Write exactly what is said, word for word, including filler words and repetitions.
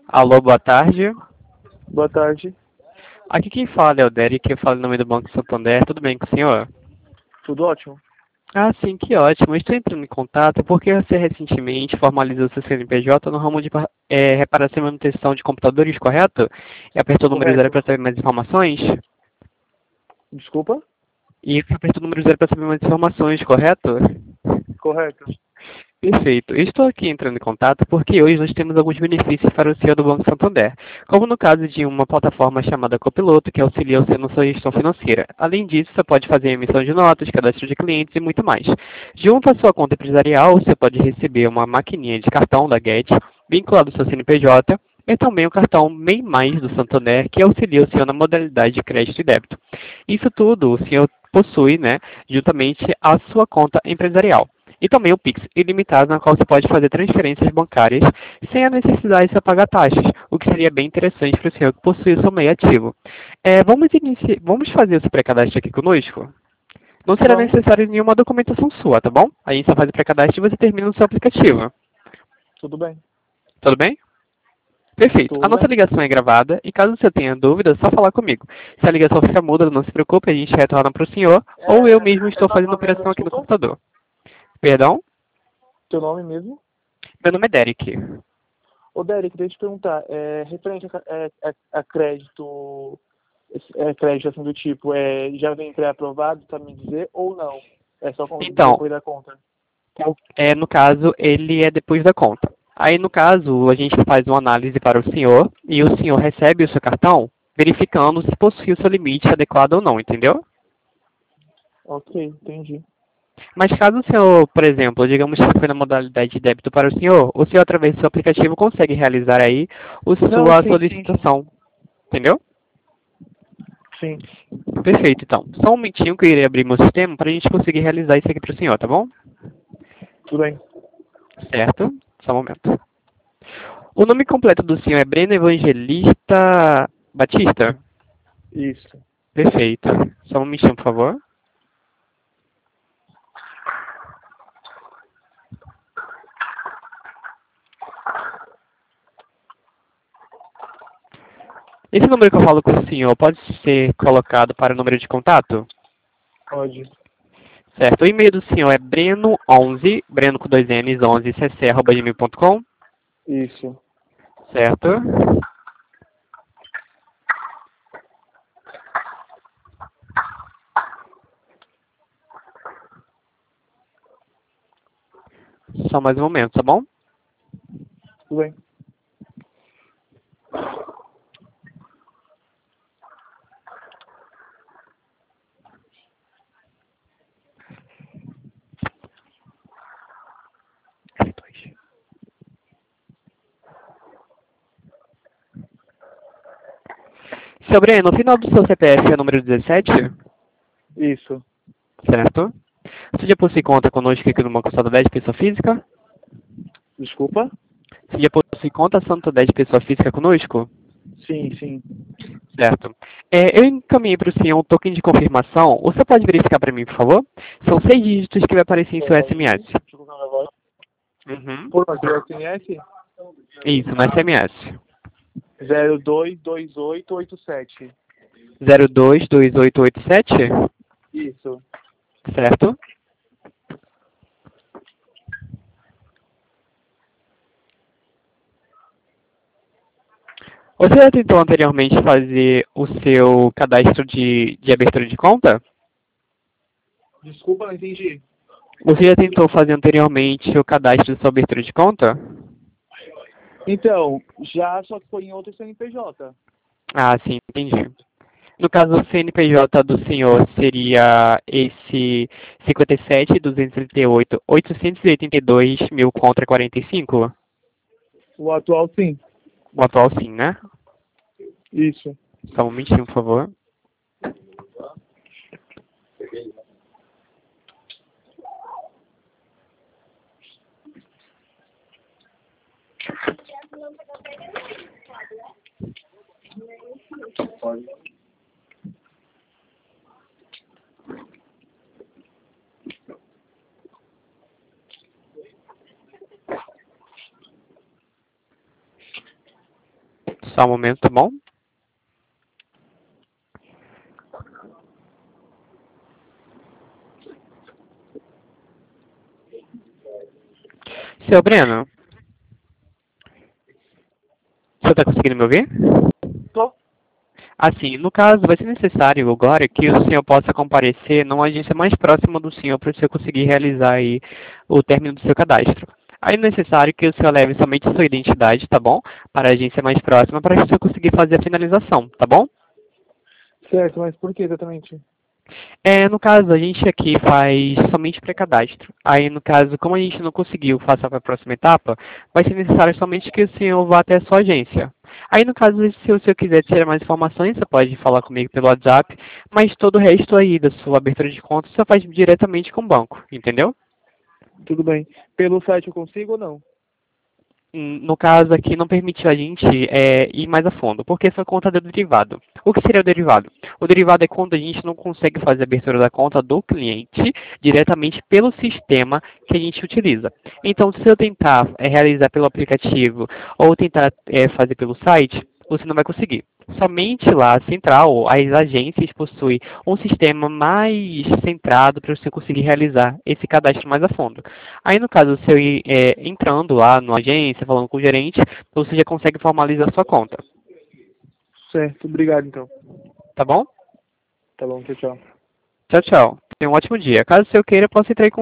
Alô, boa tarde. Boa tarde. Aqui quem fala é o Derek, eu falo em nome do Banco Santander. Tudo bem com o senhor? Tudo ótimo? Ah, sim, que ótimo. Estou entrando em contato porque você recentemente formalizou seu C N P J no ramo de é, reparação e manutenção de computadores, correto? E apertou o número zero Correto. para saber mais informações? Desculpa? E apertou o número zero para saber mais informações, correto? Correto. Perfeito. Eu estou aqui entrando em contato porque hoje nós temos alguns benefícios para o senhor do Banco Santander, como no caso de uma plataforma chamada Copiloto, que auxilia você na sua gestão financeira. Além disso, você pode fazer emissão de notas, cadastro de clientes e muito mais. Junto à sua conta empresarial, você pode receber uma maquininha de cartão da Get, vinculado ao seu C N P J, e também o cartão MEI Mais do Santander, que auxilia o senhor na modalidade de crédito e débito. Isso tudo o senhor possui, né, juntamente à sua conta empresarial. E também o Pix ilimitado, na qual você pode fazer transferências bancárias sem a necessidade de você pagar taxas, o que seria bem interessante para o senhor que possui o seu meio ativo. É, vamos, inici... vamos fazer o seu pré-cadastro aqui conosco? Não será Vamos. necessário nenhuma documentação sua, tá bom? A gente só faz o pré-cadastro e você termina no seu aplicativo. Tudo bem. Tudo bem? Perfeito. A Tudo nossa bem. ligação é gravada e caso você tenha dúvida, é só falar comigo. Se a ligação ficar muda, não se preocupe, a gente retorna para o senhor ou eu É, mesmo é estou só fazendo a uma mesmo, operação aqui no desculpa. computador. Perdão? Teu nome mesmo? Meu nome é Derek. Ô, Derek, deixa eu te perguntar. É, referente a, é, a, a crédito, é, crédito assim do tipo, é, já vem pré-aprovado, sabe me dizer, ou não? É só com- Então, depois da conta? é, no caso, ele é depois da conta. Aí, no caso, a gente faz uma análise para o senhor e o senhor recebe o seu cartão verificando se possui o seu limite adequado ou não, entendeu? Ok, entendi. Mas caso o senhor, por exemplo, digamos que foi na modalidade de débito para o senhor, o senhor, através do seu aplicativo, consegue realizar aí a Não, sua sim, sim, sim. solicitação, entendeu? Sim. Perfeito, então. Só um minutinho que eu irei abrir meu sistema para a gente conseguir realizar isso aqui para o senhor, tá bom? Tudo bem. Certo? Só um momento. O nome completo do senhor é Breno Evangelista Batista? Isso. Perfeito. Só um minutinho, por favor. Esse número que eu falo com o senhor pode ser colocado para o número de contato? Pode. Certo. O e-mail do senhor é breno onze, breno com dois n's, onze, cc, arroba gmail ponto com. Isso. Certo. Só mais um momento, tá bom? Tudo bem. Seu Breno, no final do seu C P F é o número dezessete? Isso. Certo. Você já possui conta conosco aqui no Banco Santander de pessoa física? Desculpa? Você já possui conta Santander de pessoa física conosco? Sim, sim. Certo. É, eu encaminhei para o senhor um token de confirmação. Você pode verificar para mim, por favor? São seis dígitos que vai aparecer em seu Pode. S M S. Deixa eu colocar minha voz. Uhum. Por onde? O S M S? Isso, no S M S. zero dois dois oito oito sete. zero dois dois oito oito sete? Isso. Certo. Você já tentou anteriormente fazer o seu cadastro de, de abertura de conta? Desculpa, não entendi. Você já tentou fazer anteriormente o cadastro da sua abertura de conta? Então, já só que foi em outro C N P J. Ah, sim, entendi. No caso, o C N P J do senhor seria esse cinquenta e sete, duzentos e trinta e oito, oitocentos e oitenta e dois mil contra quarenta e cinco? O atual, sim. O atual sim, né? Isso. Só um minutinho, por favor. Só um momento, tá bom? Seu Breno, você está conseguindo me ouvir? Tô. Assim, no caso, vai ser necessário agora que o senhor possa comparecer numa agência mais próxima do senhor para o senhor conseguir realizar aí o término do seu cadastro. Aí é necessário que o senhor leve somente a sua identidade, tá bom? Para a agência mais próxima para o senhor conseguir fazer a finalização, tá bom? Certo, mas por que exatamente? É, no caso, a gente aqui faz somente pré-cadastro. Aí, no caso, como a gente não conseguiu passar para a próxima etapa, vai ser necessário somente que o senhor vá até a sua agência. Aí, no caso, se o senhor quiser tirar mais informações, você pode falar comigo pelo WhatsApp, mas todo o resto aí da sua abertura de conta você faz diretamente com o banco, entendeu? Tudo bem. Pelo site eu consigo ou não? Hum, No caso aqui, não permitiu a gente é, ir mais a fundo, porque foi conta do derivado. O que seria o derivado? O derivado é quando a gente não consegue fazer a abertura da conta do cliente diretamente pelo sistema que a gente utiliza. Então, se eu tentar é, realizar pelo aplicativo ou tentar é, fazer pelo site, você não vai conseguir. Somente lá, a central, as agências possuem um sistema mais centrado para você conseguir realizar esse cadastro mais a fundo. Aí, no caso, se eu ir é, entrando lá na agência, falando com o gerente, você já consegue formalizar sua conta. Certo, obrigado então. Tá bom? Tá bom, tchau, tchau. Tchau, tchau. Tenha um ótimo dia. Caso o senhor queira, posso entrar em